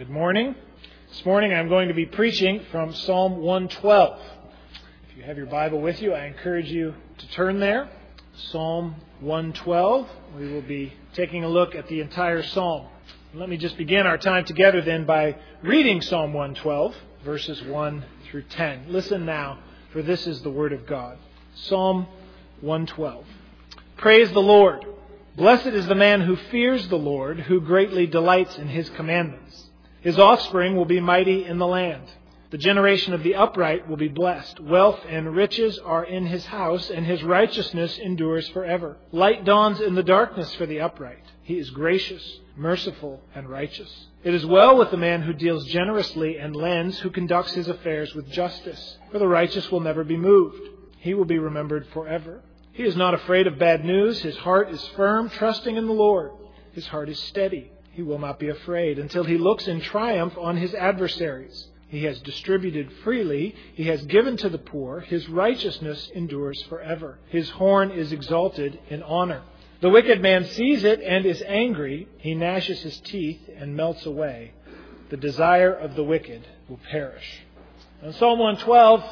Good morning. This morning I'm going to be preaching from Psalm 112. If you have your Bible with you, I encourage you to turn there. Psalm 112. We will be taking a look at the entire psalm. Let me just begin our time together then by reading Psalm 112, verses 1 through 10. Listen now, for this is the Word of God. Psalm 112. Praise the Lord. Blessed is the man who fears the Lord, who greatly delights in His commandments. His offspring will be mighty in the land. The generation of the upright will be blessed. Wealth and riches are in his house, and his righteousness endures forever. Light dawns in the darkness for the upright. He is gracious, merciful, and righteous. It is well with the man who deals generously and lends, who conducts his affairs with justice. For the righteous will never be moved. He will be remembered forever. He is not afraid of bad news. His heart is firm, trusting in the Lord. His heart is steady. He will not be afraid until he looks in triumph on his adversaries. He has distributed freely. He has given to the poor. His righteousness endures forever. His horn is exalted in honor. The wicked man sees it and is angry. He gnashes his teeth and melts away. The desire of the wicked will perish. In Psalm 112,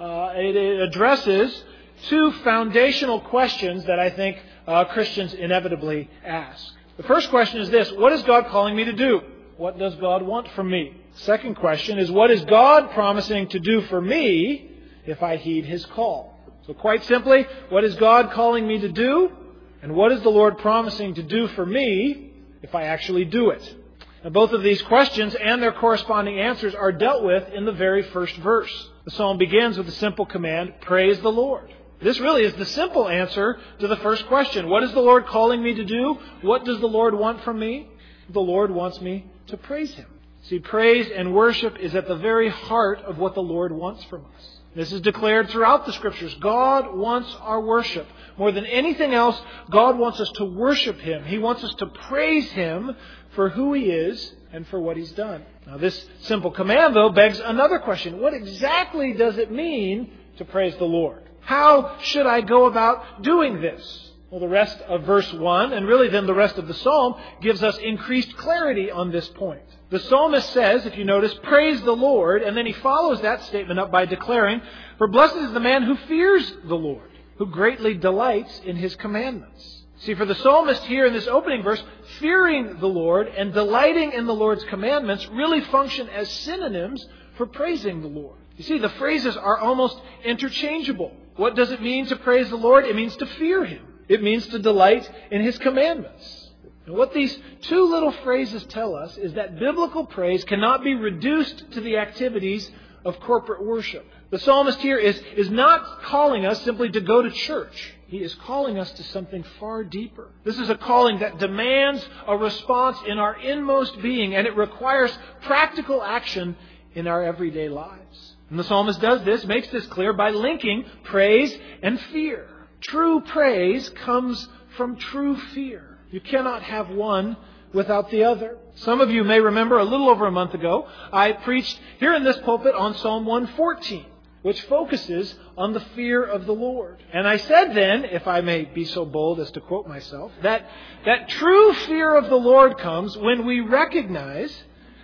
it addresses two foundational questions that I think Christians inevitably ask. The first question is this: what is God calling me to do? What does God want from me? Second question is, what is God promising to do for me if I heed His call? So quite simply, what is God calling me to do? And what is the Lord promising to do for me if I actually do it? Now, both of these questions and their corresponding answers are dealt with in the very first verse. The psalm begins with the simple command, praise the Lord. This really is the simple answer to the first question. What is the Lord calling me to do? What does the Lord want from me? The Lord wants me to praise Him. See, praise and worship is at the very heart of what the Lord wants from us. This is declared throughout the Scriptures. God wants our worship. More than anything else, God wants us to worship Him. He wants us to praise Him for who He is and for what He's done. Now, this simple command, though, begs another question. What exactly does it mean to praise the Lord? How should I go about doing this? Well, the rest of verse 1, and really then the rest of the psalm, gives us increased clarity on this point. The psalmist says, if you notice, praise the Lord, and then he follows that statement up by declaring, for blessed is the man who fears the Lord, who greatly delights in His commandments. See, for the psalmist here in this opening verse, fearing the Lord and delighting in the Lord's commandments really function as synonyms for praising the Lord. You see, the phrases are almost interchangeable. What does it mean to praise the Lord? It means to fear Him. It means to delight in His commandments. And what these two little phrases tell us is that biblical praise cannot be reduced to the activities of corporate worship. The psalmist here is not calling us simply to go to church. He is calling us to something far deeper. This is a calling that demands a response in our inmost being, and it requires practical action in our everyday lives. And the psalmist does this, makes this clear by linking praise and fear. True praise comes from true fear. You cannot have one without the other. Some of you may remember a little over a month ago, I preached here in this pulpit on Psalm 114, which focuses on the fear of the Lord. And I said then, if I may be so bold as to quote myself, that true fear of the Lord comes when we recognize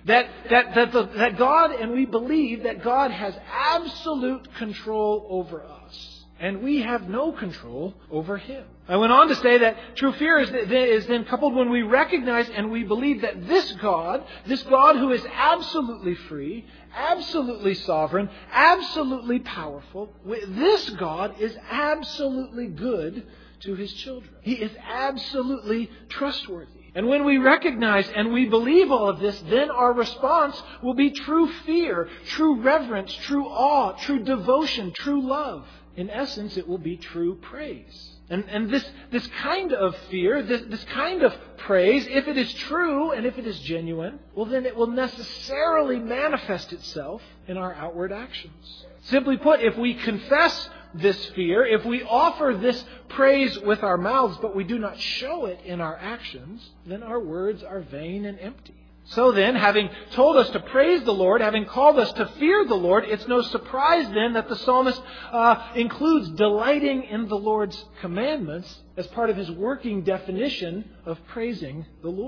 that God, and we believe that God has absolute control over us. And we have no control over Him. I went on to say that true fear is then coupled when we recognize and we believe that this God who is absolutely free, absolutely sovereign, absolutely powerful, this God is absolutely good to His children. He is absolutely trustworthy. And when we recognize and we believe all of this, then our response will be true fear, true reverence, true awe, true devotion, true love. In essence, it will be true praise. And this kind of fear, this kind of praise, if it is true and if it is genuine, well then it will necessarily manifest itself in our outward actions. Simply put, if we confess this fear, if we offer this praise with our mouths, but we do not show it in our actions, then our words are vain and empty. So then, having told us to praise the Lord, having called us to fear the Lord, it's no surprise then that the psalmist includes delighting in the Lord's commandments as part of his working definition of praising the Lord.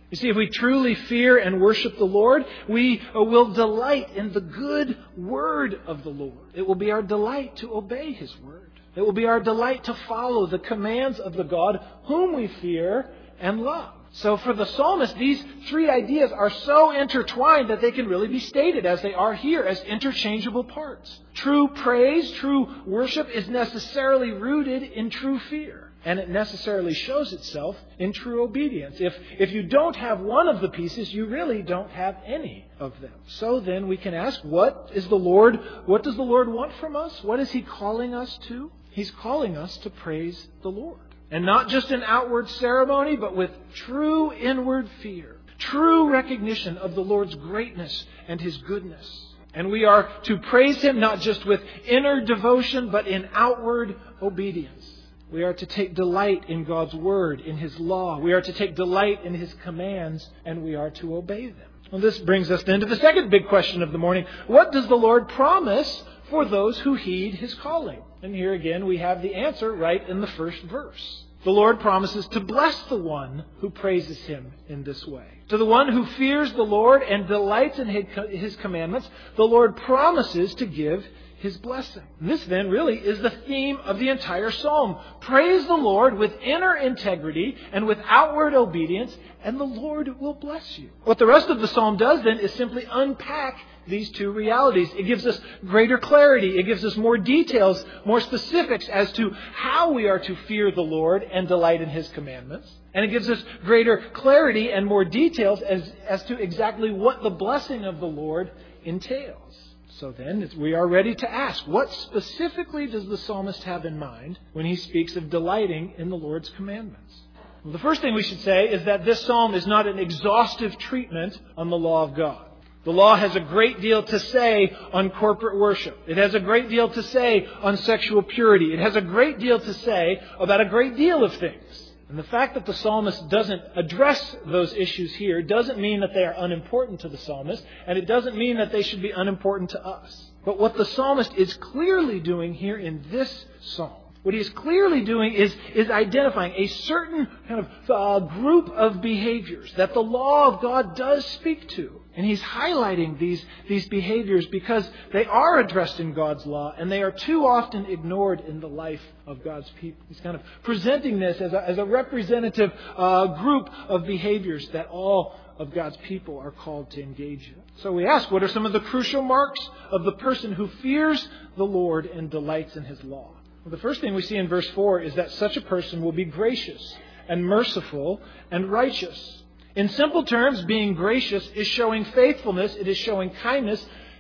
You see, if we truly fear and worship the Lord, we will delight in the good word of the Lord. It will be our delight to obey His word. It will be our delight to follow the commands of the God whom we fear and love. So for the psalmist, these three ideas are so intertwined that they can really be stated as they are here, as interchangeable parts. True praise, true worship is necessarily rooted in true fear. And it necessarily shows itself in true obedience. If you don't have one of the pieces, you really don't have any of them. So then we can ask, what does the Lord want from us? What is He calling us to? He's calling us to praise the Lord. And not just an outward ceremony, but with true inward fear. True recognition of the Lord's greatness and His goodness. And we are to praise Him not just with inner devotion, but in outward obedience. We are to take delight in God's Word, in His law. We are to take delight in His commands, and we are to obey them. Well, this brings us then to the second big question of the morning. What does the Lord promise for those who heed His calling? And here again we have the answer right in the first verse. The Lord promises to bless the one who praises Him in this way. To the one who fears the Lord and delights in His commandments, the Lord promises to give His blessing. This then really is the theme of the entire psalm. Praise the Lord with inner integrity and with outward obedience, and the Lord will bless you. What the rest of the psalm does then is simply unpack these two realities. It gives us greater clarity. It gives us more details, more specifics as to how we are to fear the Lord and delight in His commandments. And it gives us greater clarity and more details as to exactly what the blessing of the Lord entails. So then, we are ready to ask, what specifically does the psalmist have in mind when he speaks of delighting in the Lord's commandments? Well, the first thing we should say is that this psalm is not an exhaustive treatment on the law of God. The law has a great deal to say on corporate worship. It has a great deal to say on sexual purity. It has a great deal to say about a great deal of things. And the fact that the psalmist doesn't address those issues here doesn't mean that they are unimportant to the psalmist, and it doesn't mean that they should be unimportant to us. But what the psalmist is clearly doing here in this psalm, what he is clearly doing is identifying a certain kind of group of behaviors that the law of God does speak to. And he's highlighting these behaviors because they are addressed in God's law and they are too often ignored in the life of God's people. He's kind of presenting this as a representative group of behaviors that all of God's people are called to engage in. So we ask, what are some of the crucial marks of the person who fears the Lord and delights in His law? Well, the first thing we see in verse 4 is that such a person will be gracious and merciful and righteous. In simple terms, being gracious is showing faithfulness. It is showing kindness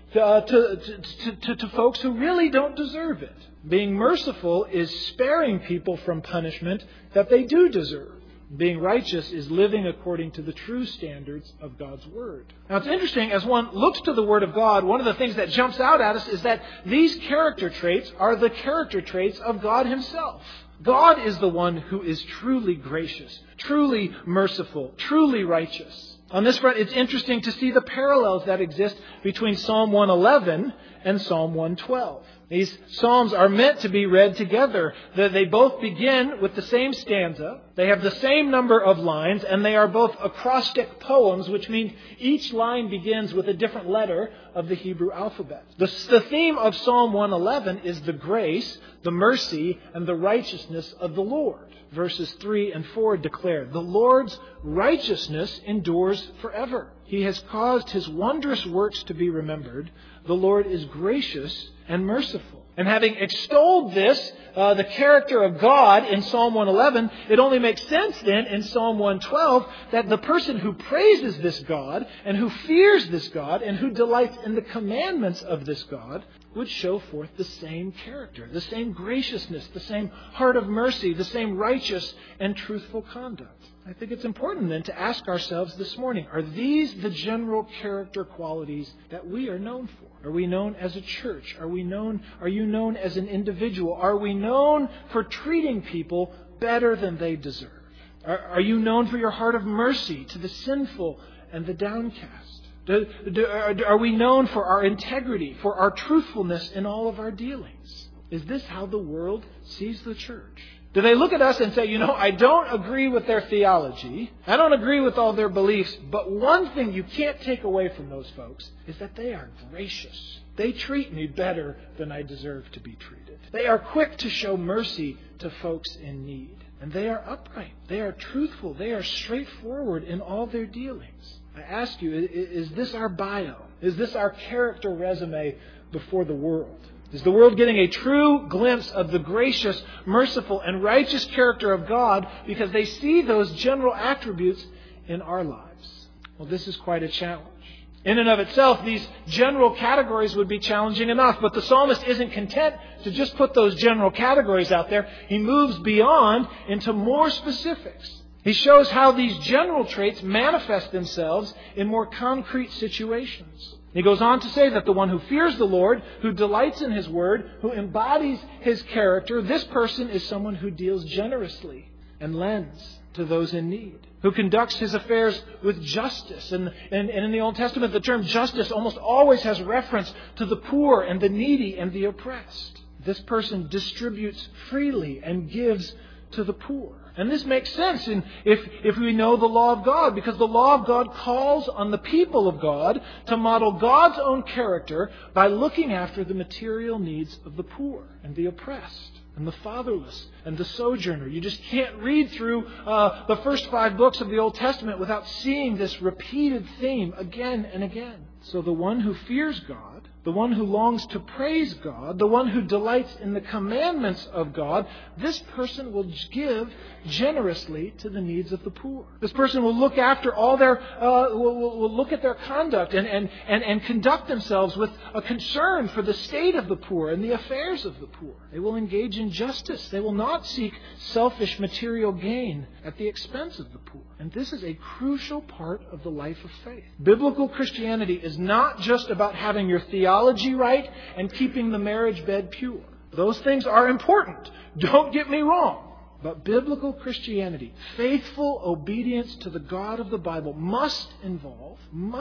to folks who really don't deserve it. Being merciful is sparing people from punishment that they do deserve. Being righteous is living according to the true standards of God's Word. Now it's interesting, as one looks to the Word of God, one of the things that jumps out at us is that these character traits are the character traits of God Himself. God is the one who is truly gracious, truly merciful, truly righteous. On this front, it's interesting to see the parallels that exist between Psalm 111 and Psalm 112. These psalms are meant to be read together. They both begin with the same stanza. They have the same number of lines, and they are both acrostic poems, which means each line begins with a different letter of the Hebrew alphabet. The theme of Psalm 111 is the grace, the mercy, and the righteousness of the Lord. Verses 3 and 4 declare, "The Lord's righteousness endures forever. He has caused His wondrous works to be remembered. The Lord is gracious and merciful." And having extolled this, the character of God in Psalm 111, it only makes sense then in Psalm 112 that the person who praises this God and who fears this God and who delights in the commandments of this God would show forth the same character, the same graciousness, the same heart of mercy, the same righteous and truthful conduct. I think it's important then to ask ourselves this morning, are these the general character qualities that we are known for? Are we known as a church? Are you known as an individual? Are we known for treating people better than they deserve? Are you known for your heart of mercy to the sinful and the downcast? Are we known for our integrity, for our truthfulness in all of our dealings? Is this how the world sees the church? Do they look at us and say, I don't agree with their theology. I don't agree with all their beliefs. But one thing you can't take away from those folks is that they are gracious. They treat me better than I deserve to be treated. They are quick to show mercy to folks in need. And they are upright. They are truthful. They are straightforward in all their dealings. I ask you, is this our bio? Is this our character resume before the world? Is the world getting a true glimpse of the gracious, merciful, and righteous character of God because they see those general attributes in our lives? Well, this is quite a challenge. In and of itself, these general categories would be challenging enough, but the psalmist isn't content to just put those general categories out there. He moves beyond into more specifics. He shows how these general traits manifest themselves in more concrete situations. He goes on to say that the one who fears the Lord, who delights in His Word, who embodies His character, this person is someone who deals generously and lends to those in need, who conducts his affairs with justice. And in the Old Testament, the term justice almost always has reference to the poor and the needy and the oppressed. This person distributes freely and gives to the poor. And this makes sense if we know the law of God, because the law of God calls on the people of God to model God's own character by looking after the material needs of the poor and the oppressed and the fatherless and the sojourner. You just can't read through the first 5 books of the Old Testament without seeing this repeated theme again and again. So the one who fears God, the one who longs to praise God, the one who delights in the commandments of God, this person will give generously to the needs of the poor. This person will look after all their, will look at their conduct and conduct themselves with a concern for the state of the poor and the affairs of the poor. They will engage in justice. They will not seek selfish material gain at the expense of the poor. And this is a crucial part of the life of faith. Biblical Christianity is not just about having your theology right and keeping the marriage bed pure. Those things are important. Don't get me wrong. But biblical Christianity, faithful obedience to the God of the Bible, must involve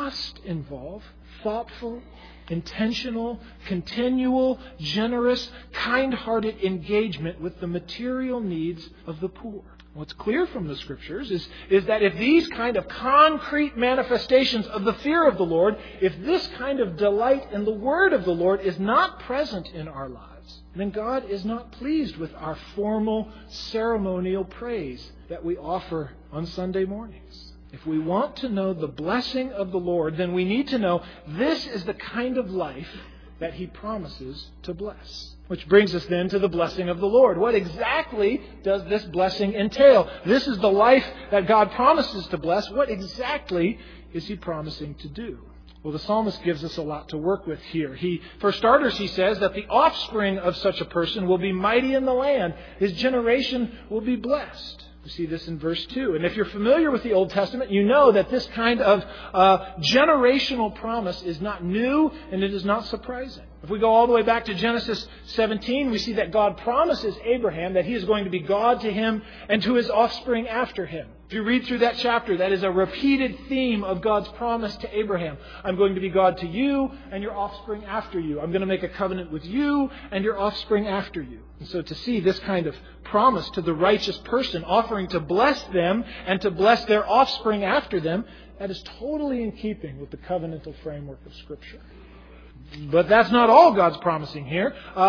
thoughtful, intentional, continual, generous, kind-hearted engagement with the material needs of the poor. What's clear from the Scriptures is that if these kind of concrete manifestations of the fear of the Lord, if this kind of delight in the Word of the Lord is not present in our lives, then God is not pleased with our formal ceremonial praise that we offer on Sunday mornings. If we want to know the blessing of the Lord, then we need to know this is the kind of life that He promises to bless. Which brings us then to the blessing of the Lord. What exactly does this blessing entail? This is the life that God promises to bless. What exactly is He promising to do? Well, the psalmist gives us a lot to work with here. For starters, he says that the offspring of such a person will be mighty in the land. His generation will be blessed. We see this in verse 2. And if you're familiar with the Old Testament, you know that this kind of generational promise is not new and it is not surprising. If we go all the way back to Genesis 17, we see that God promises Abraham that He is going to be God to him and to his offspring after him. If you read through that chapter, that is a repeated theme of God's promise to Abraham. I'm going to be God to you and your offspring after you. I'm going to make a covenant with you and your offspring after you. And so to see this kind of promise to the righteous person, offering to bless them and to bless their offspring after them, that is totally in keeping with the covenantal framework of Scripture. But that's not all God's promising here.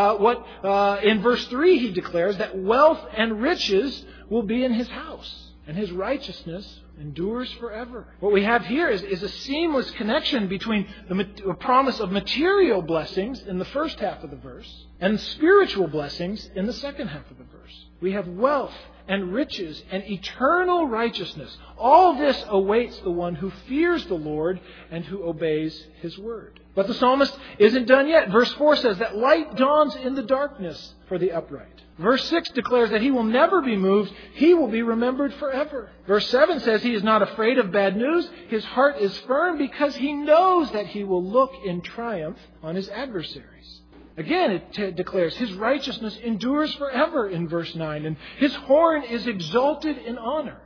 In verse 3 He declares that wealth and riches will be in His house, and His righteousness endures forever. What we have here is a seamless connection between the promise of material blessings in the first half of the verse and spiritual blessings in the second half of the verse. We have wealth and riches and eternal righteousness. All this awaits the one who fears the Lord and who obeys His word. But the psalmist isn't done yet. Verse 4 says that light dawns in the darkness for the upright. Verse 6 declares that he will never be moved. He will be remembered forever. Verse 7 says he is not afraid of bad news. His heart is firm because he knows that he will look in triumph on his adversaries. Again, it declares his righteousness endures forever in verse 9. And his horn is exalted in honor.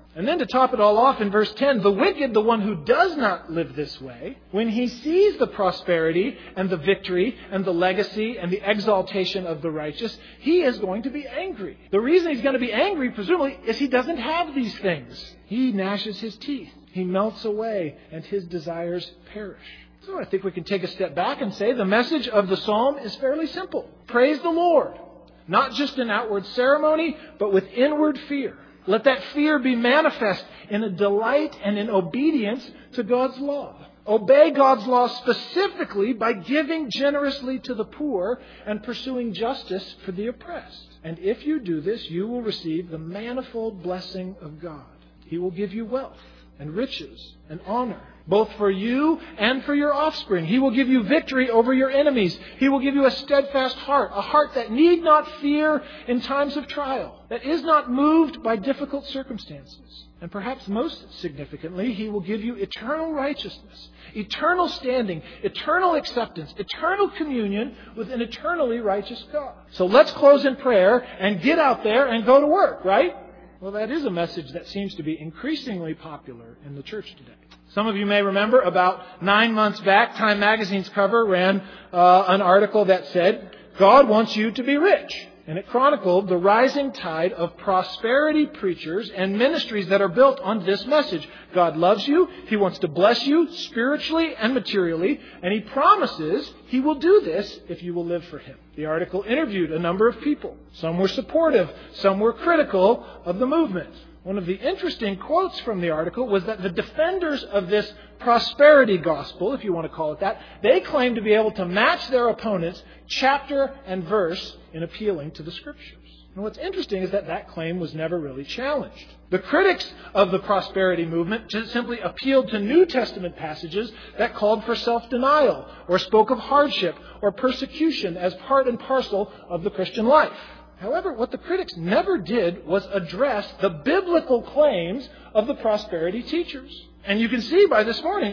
And then to top it all off in verse 10, the wicked, the one who does not live this way, when he sees the prosperity and the victory and the legacy and the exaltation of the righteous, he is going to be angry. The reason he's going to be angry, presumably, is he doesn't have these things. He gnashes his teeth. He melts away and his desires perish. So I think we can take a step back and say the message of the psalm is fairly simple. Praise the Lord. Not just in outward ceremony, but with inward fear. Let that fear be manifest in a delight and in obedience to God's law. Obey God's law specifically by giving generously to the poor and pursuing justice for the oppressed. And if you do this, you will receive the manifold blessing of God. He will give you wealth and riches and honor, both for you and for your offspring. He will give you victory over your enemies. He will give you a steadfast heart, a heart that need not fear in times of trial, that is not moved by difficult circumstances. And perhaps most significantly, He will give you eternal righteousness, eternal standing, eternal acceptance, eternal communion with an eternally righteous God. So let's close in prayer and get out there and go to work, right? Well, that is a message that seems to be increasingly popular in the church today. Some of you may remember about 9 months back, Time Magazine's cover ran an article that said, God wants you to be rich. And it chronicled the rising tide of prosperity preachers and ministries that are built on this message. God loves you. He wants to bless you spiritually and materially. And He promises He will do this if you will live for Him. The article interviewed a number of people. Some were supportive. Some were critical of the movement. One of the interesting quotes from the article was that the defenders of this prosperity gospel, if you want to call it that, they claim to be able to match their opponents chapter and verse in appealing to the Scriptures. And what's interesting is that that claim was never really challenged. The critics of the prosperity movement just simply appealed to New Testament passages that called for self-denial or spoke of hardship or persecution as part and parcel of the Christian life. However, what the critics never did was address the biblical claims of the prosperity teachers. And you can see by this morning,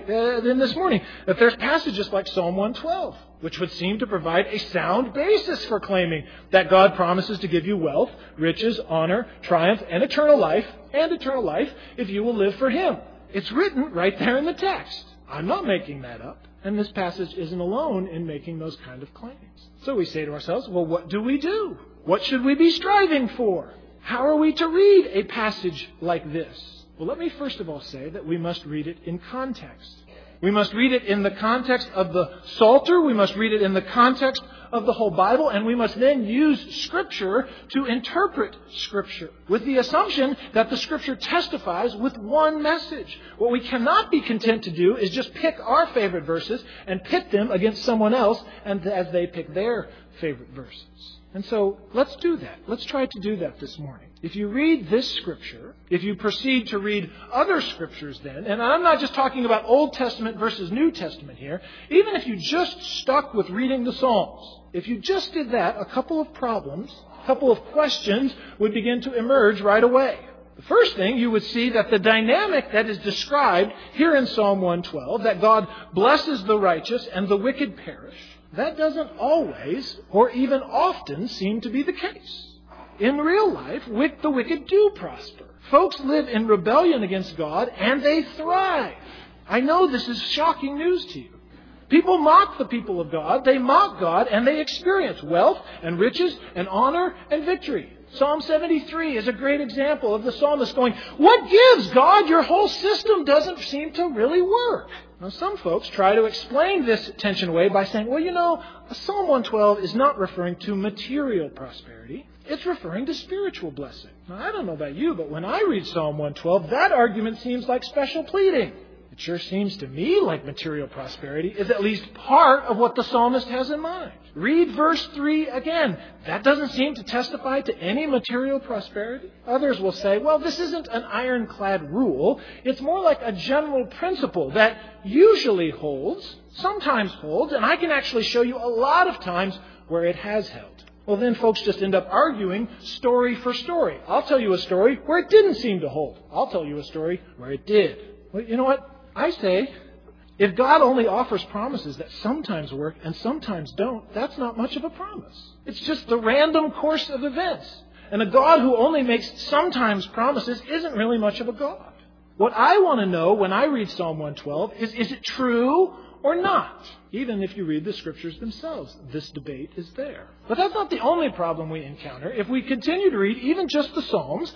that there's passages like Psalm 112, which would seem to provide a sound basis for claiming that God promises to give you wealth, riches, honor, triumph, and eternal life if you will live for Him. It's written right there in the text. I'm not making that up. And this passage isn't alone in making those kind of claims. So we say to ourselves, well, what do we do? What should we be striving for? How are we to read a passage like this? Well, let me first of all say that we must read it in context. We must read it in the context of the Psalter. We must read it in the context of the whole Bible. And we must then use Scripture to interpret Scripture with the assumption that the Scripture testifies with one message. What we cannot be content to do is just pick our favorite verses and pit them against someone else and as they pick their favorite verses. And so let's do that. Let's try to do that this morning. If you read this Scripture, if you proceed to read other Scriptures then, and I'm not just talking about Old Testament versus New Testament here, even if you just stuck with reading the Psalms, if you just did that, a couple of problems, a couple of questions would begin to emerge right away. The first thing, you would see that the dynamic that is described here in Psalm 112, that God blesses the righteous and the wicked perish, that doesn't always or even often seem to be the case. In real life, the wicked do prosper. Folks live in rebellion against God and they thrive. I know this is shocking news to you. People mock the people of God. They mock God and they experience wealth and riches and honor and victory. Psalm 73 is a great example of the psalmist going, what gives, God? Your whole system doesn't seem to really work. Now, some folks try to explain this tension away by saying, well, Psalm 112 is not referring to material prosperity. It's referring to spiritual blessing. Now, I don't know about you, but when I read Psalm 112, that argument seems like special pleading. It sure seems to me like material prosperity is at least part of what the psalmist has in mind. Read verse 3 again. That doesn't seem to testify to any material prosperity. Others will say, well, this isn't an ironclad rule. It's more like a general principle that usually holds, sometimes holds, and I can actually show you a lot of times where it has held. Well, then folks just end up arguing story for story. I'll tell you a story where it didn't seem to hold. I'll tell you a story where it did. Well, you know what? I say, if God only offers promises that sometimes work and sometimes don't, that's not much of a promise. It's just the random course of events. And a God who only makes sometimes promises isn't really much of a God. What I want to know when I read Psalm 112 is it true or not? Even if you read the Scriptures themselves, this debate is there. But that's not the only problem we encounter. If we continue to read even just the Psalms,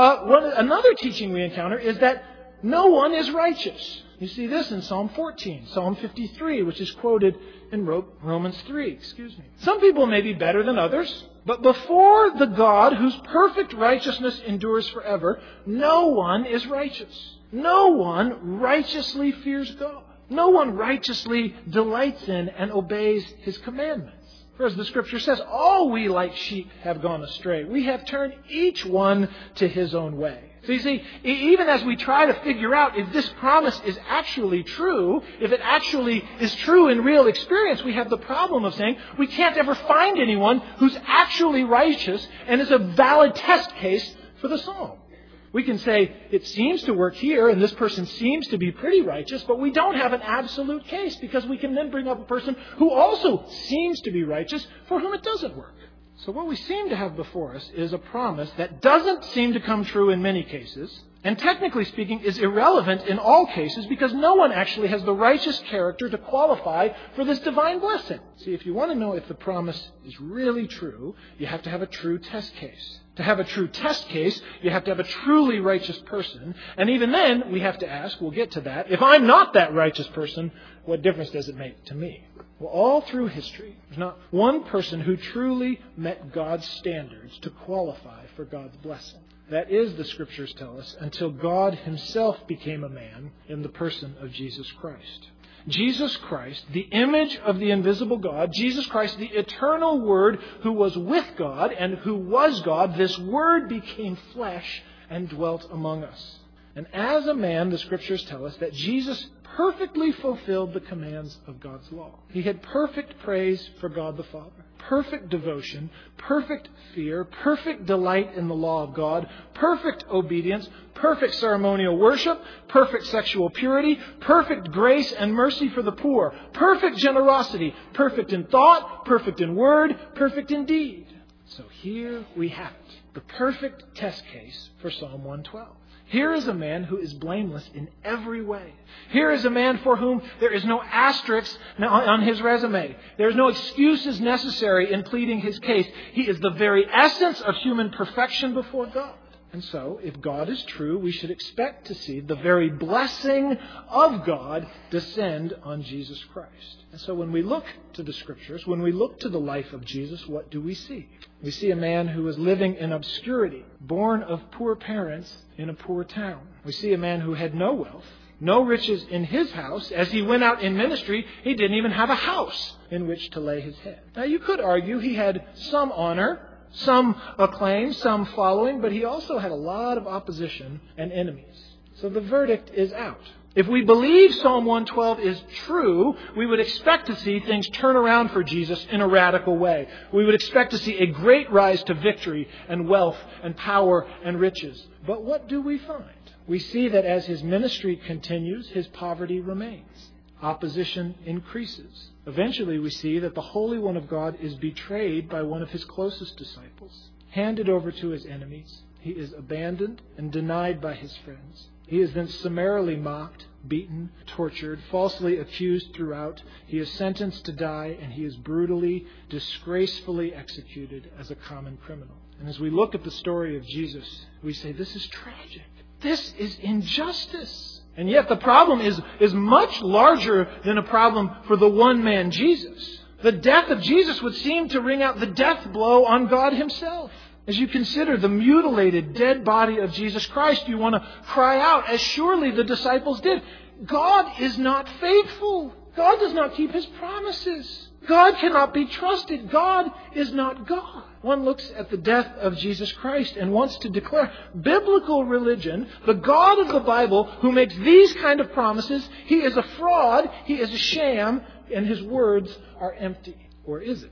another teaching we encounter is that no one is righteous. You see this in Psalm 14, Psalm 53, which is quoted in Romans 3. Some people may be better than others, but before the God whose perfect righteousness endures forever, no one is righteous. No one righteously fears God. No one righteously delights in and obeys His commandments. For as the Scripture says, all we like sheep have gone astray. We have turned each one to his own way. So you see, even as we try to figure out if this promise is actually true, if it actually is true in real experience, we have the problem of saying we can't ever find anyone who's actually righteous and is a valid test case for the psalm. We can say it seems to work here and this person seems to be pretty righteous, but we don't have an absolute case because we can then bring up a person who also seems to be righteous for whom it doesn't work. So what we seem to have before us is a promise that doesn't seem to come true in many cases, and technically speaking is irrelevant in all cases because no one actually has the righteous character to qualify for this divine blessing. See, if you want to know if the promise is really true, you have to have a true test case. To have a true test case, you have to have a truly righteous person. And even then, we have to ask, we'll get to that, if I'm not that righteous person, what difference does it make to me? Well, all through history, there's not one person who truly met God's standards to qualify for God's blessing. That is, the Scriptures tell us, until God Himself became a man in the person of Jesus Christ. Jesus Christ, the image of the invisible God, Jesus Christ, the eternal Word who was with God and who was God, this Word became flesh and dwelt among us. And as a man, the Scriptures tell us that Jesus perfectly fulfilled the commands of God's law. He had perfect praise for God the Father, perfect devotion, perfect fear, perfect delight in the law of God, perfect obedience, perfect ceremonial worship, perfect sexual purity, perfect grace and mercy for the poor, perfect generosity, perfect in thought, perfect in word, perfect in deed. So here we have it, the perfect test case for Psalm 112. Here is a man who is blameless in every way. Here is a man for whom there is no asterisk on his resume. There is no excuses necessary in pleading his case. He is the very essence of human perfection before God. And so, if God is true, we should expect to see the very blessing of God descend on Jesus Christ. And so when we look to the Scriptures, when we look to the life of Jesus, what do we see? We see a man who was living in obscurity, born of poor parents in a poor town. We see a man who had no wealth, no riches in his house. As he went out in ministry, he didn't even have a house in which to lay his head. Now, you could argue he had some honor, some acclaim, some following, but he also had a lot of opposition and enemies. So the verdict is out. If we believe Psalm 112 is true, we would expect to see things turn around for Jesus in a radical way. We would expect to see a great rise to victory and wealth and power and riches. But what do we find? We see that as his ministry continues, his poverty remains. Opposition increases. Eventually we see that the Holy One of God is betrayed by one of his closest disciples, handed over to his enemies. He is abandoned and denied by his friends. He is then summarily mocked, beaten, tortured, falsely accused throughout. He is sentenced to die, and he is brutally, disgracefully executed as a common criminal. And as we look at the story of Jesus, we say, this is tragic. This is injustice. And yet the problem is much larger than a problem for the one man Jesus. The death of Jesus would seem to ring out the death blow on God Himself. As you consider the mutilated, dead body of Jesus Christ, you want to cry out, as surely the disciples did, God is not faithful. God does not keep His promises. God cannot be trusted. God is not God. One looks at the death of Jesus Christ and wants to declare biblical religion, the God of the Bible who makes these kind of promises, He is a fraud, He is a sham, and His words are empty. Or is it?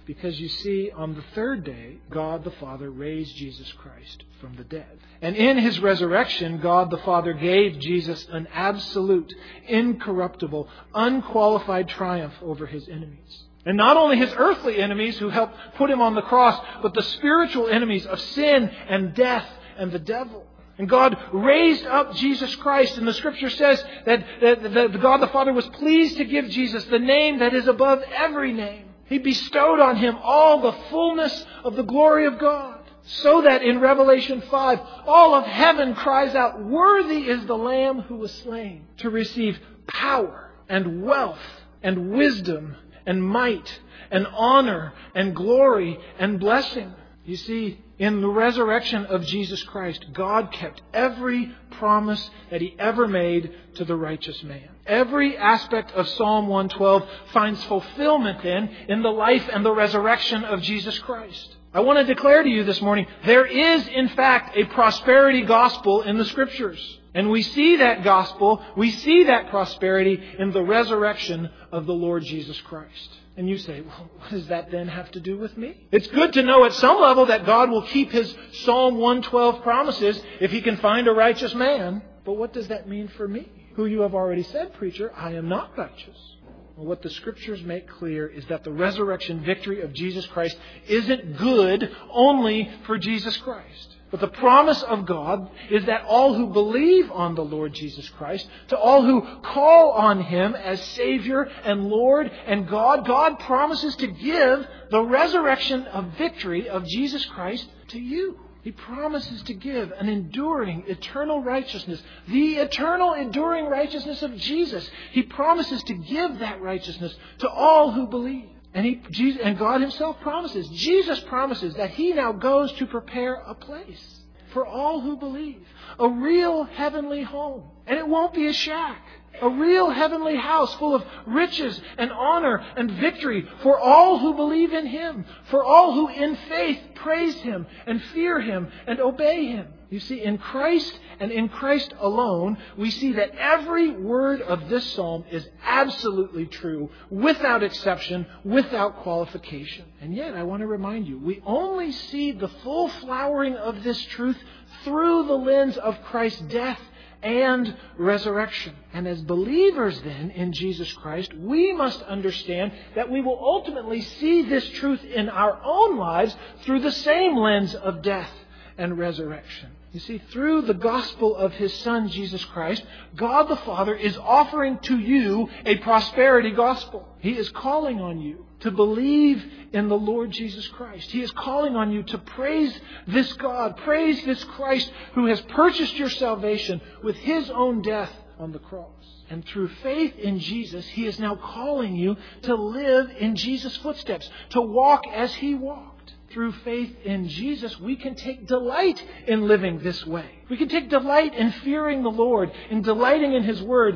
Because you see, on the third day, God the Father raised Jesus Christ from the dead. And in His resurrection, God the Father gave Jesus an absolute, incorruptible, unqualified triumph over His enemies. And not only His earthly enemies who helped put Him on the cross, but the spiritual enemies of sin and death and the devil. And God raised up Jesus Christ. And the Scripture says that God the Father was pleased to give Jesus the name that is above every name. He bestowed on Him all the fullness of the glory of God. So that in Revelation 5, all of heaven cries out, "Worthy is the Lamb who was slain to receive power and wealth and wisdom and might and honor and glory and blessing." You see, in the resurrection of Jesus Christ, God kept every promise that He ever made to the righteous man. Every aspect of Psalm 112 finds fulfillment then in the life and the resurrection of Jesus Christ. I want to declare to you this morning, there is in fact a prosperity gospel in the Scriptures. And we see that gospel, we see that prosperity in the resurrection of the Lord Jesus Christ. And you say, well, what does that then have to do with me? It's good to know at some level that God will keep His Psalm 112 promises if He can find a righteous man. But what does that mean for me? Who you have already said, preacher, I am not righteous. Well, what the Scriptures make clear is that the resurrection victory of Jesus Christ isn't good only for Jesus Christ. But the promise of God is that all who believe on the Lord Jesus Christ, to all who call on Him as Savior and Lord and God promises to give the resurrection of victory of Jesus Christ to you. He promises to give an enduring, eternal righteousness, the eternal, enduring righteousness of Jesus. He promises to give that righteousness to all who believe. And God Himself promises, Jesus promises that He now goes to prepare a place for all who believe. A real heavenly home. And it won't be a shack. A real heavenly house full of riches and honor and victory for all who believe in Him. For all who in faith praise Him and fear Him and obey Him. You see, in Christ and in Christ alone, we see that every word of this psalm is absolutely true, without exception, without qualification. And yet, I want to remind you, we only see the full flowering of this truth through the lens of Christ's death and resurrection. And as believers then in Jesus Christ, we must understand that we will ultimately see this truth in our own lives through the same lens of death and resurrection. You see, through the gospel of His Son, Jesus Christ, God the Father is offering to you a prosperity gospel. He is calling on you to believe in the Lord Jesus Christ. He is calling on you to praise this God, praise this Christ who has purchased your salvation with His own death on the cross. And through faith in Jesus, He is now calling you to live in Jesus' footsteps, to walk as He walked. Through faith in Jesus, we can take delight in living this way. We can take delight in fearing the Lord, in delighting in His Word,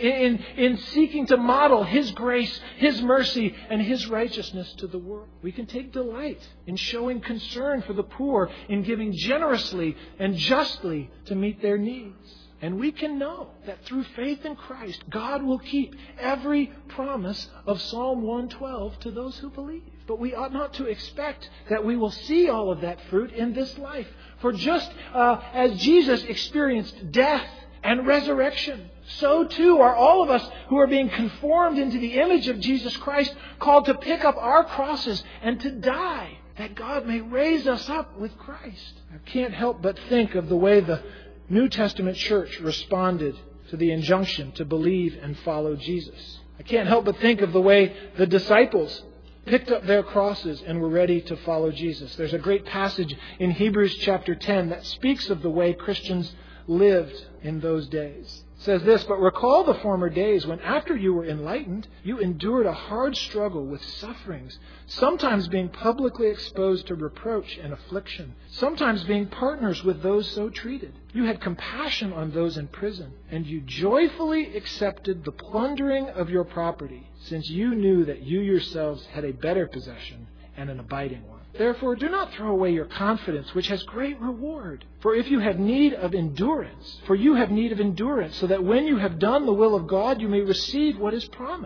in seeking to model His grace, His mercy, and His righteousness to the world. We can take delight in showing concern for the poor, in giving generously and justly to meet their needs. And we can know that through faith in Christ, God will keep every promise of Psalm 112 to those who believe. But we ought not to expect that we will see all of that fruit in this life. For just as Jesus experienced death and resurrection, so too are all of us who are being conformed into the image of Jesus Christ called to pick up our crosses and to die, that God may raise us up with Christ. I can't help but think of the way the New Testament church responded to the injunction to believe and follow Jesus. I can't help but think of the way the disciples picked up their crosses and were ready to follow Jesus. There's a great passage in Hebrews chapter 10 that speaks of the way Christians lived in those days. It says this, "But recall the former days when after you were enlightened, you endured a hard struggle with sufferings, sometimes being publicly exposed to reproach and affliction, sometimes being partners with those so treated. You had compassion on those in prison, and you joyfully accepted the plundering of your property, since you knew that you yourselves had a better possession and an abiding one. Therefore, do not throw away your confidence, which has great reward. For you have need of endurance, so that when you have done the will of God, you may receive what is promised.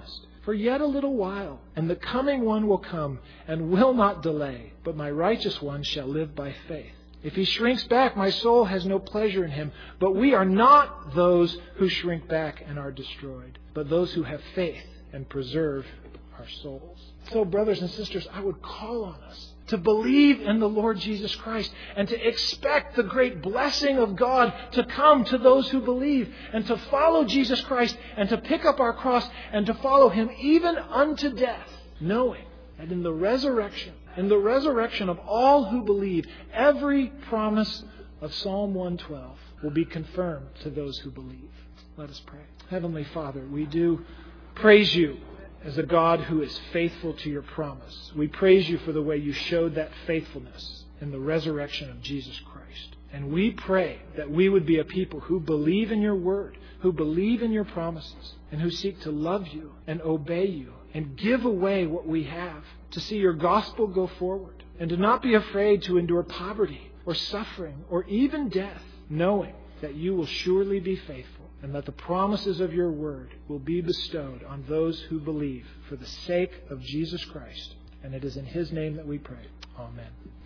For yet a little while, and the coming one will come and will not delay, but my righteous one shall live by faith. If he shrinks back, my soul has no pleasure in him. But we are not those who shrink back and are destroyed, but those who have faith and preserve our souls. So, brothers and sisters, I would call on us to believe in the Lord Jesus Christ and to expect the great blessing of God to come to those who believe, and to follow Jesus Christ and to pick up our cross and to follow Him even unto death, knowing that in the resurrection of all who believe, every promise of Psalm 112 will be confirmed to those who believe. Let us pray. Heavenly Father, we do praise You as a God who is faithful to Your promise. We praise You for the way You showed that faithfulness in the resurrection of Jesus Christ. And we pray that we would be a people who believe in Your word, who believe in Your promises, and who seek to love You and obey You and give away what we have to see Your gospel go forward, and to not be afraid to endure poverty or suffering or even death, knowing that You will surely be faithful, and that the promises of Your word will be bestowed on those who believe for the sake of Jesus Christ. And it is in His name that we pray. Amen.